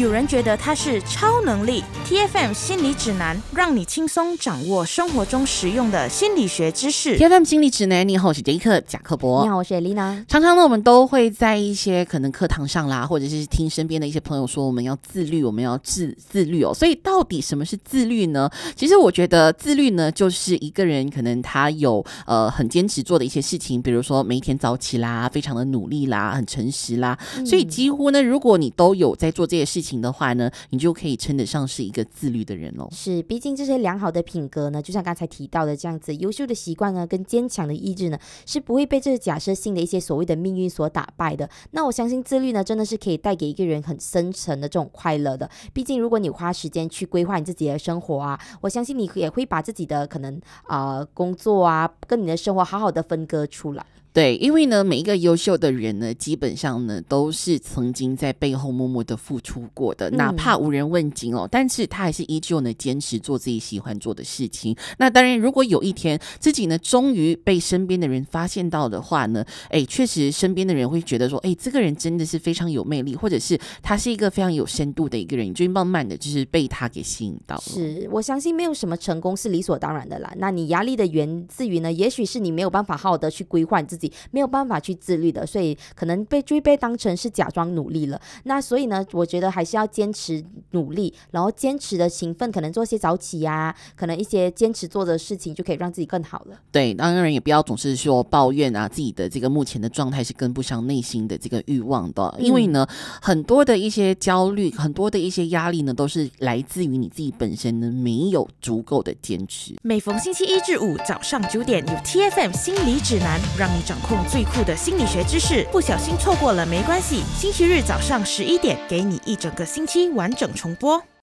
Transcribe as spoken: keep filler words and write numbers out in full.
有人觉得它是超能力。 T F M 心理指南，让你轻松掌握生活中实用的心理学知识。 T F M 心理指南，你好，我是杰克贾克伯。 你好，我是 Elena。 常常呢我们都会在一些可能课堂上啦，或者是听身边的一些朋友说我们要自律，我们要自自律哦。所以到底什么是自律呢？其实我觉得自律呢就是一个人可能他有呃很坚持做的一些事情，比如说每一天早起啦，非常的努力啦，很诚实啦、嗯、所以几乎呢如果你都有在做这些事情的话呢，你就可以称得上是一个自律的人哦。 是，毕竟这些良好的品格呢，就像刚才提到的这样子，优秀的习惯呢跟坚强的意志呢，是不会被这个假设性的一些所谓的命运所打败的。那我相信自律呢真的是可以带给一个人很深层的这种快乐的。毕竟如果你花时间去规划你自己的生活啊，我相信你也会把自己的可能呃工作啊跟你的生活好好的分割出来。 对，因为呢每一个优秀的人呢基本上呢都是曾经在背后默默的付出过的、嗯、哪怕无人问津哦，但是他还是依旧呢坚持做自己喜欢做的事情。那当然如果有一天自己呢终于被身边的人发现到的话呢，哎，确实身边的人会觉得说，哎，这个人真的是非常有魅力，或者是他是一个非常有深度的一个人，你就慢慢的就是被他给吸引到了。 是，我相信没有什么成功是理所当然的啦。那你压力的源自于呢，也许是你没有办法好好的去规划你自己，没有办法去自律的，所以可能被就会被当成是假装努力了。那所以呢我觉得还是要坚持努力，然后坚持的勤奋，可能做些早起啊，可能一些坚持做的事情就可以让自己更好了。 对，当然也不要总是说抱怨啊，自己的这个目前的状态是跟不上内心的这个欲望的、嗯、因为呢很多的一些焦虑，很多的一些压力呢都是来自于你自己本身呢没有足够的坚持。 每逢星期一至五早上九点有 T F M 心理指南，让你掌控最酷的心理学知识，不小心错过了没关系，星期日早上十一点给你一整个星期完整重播。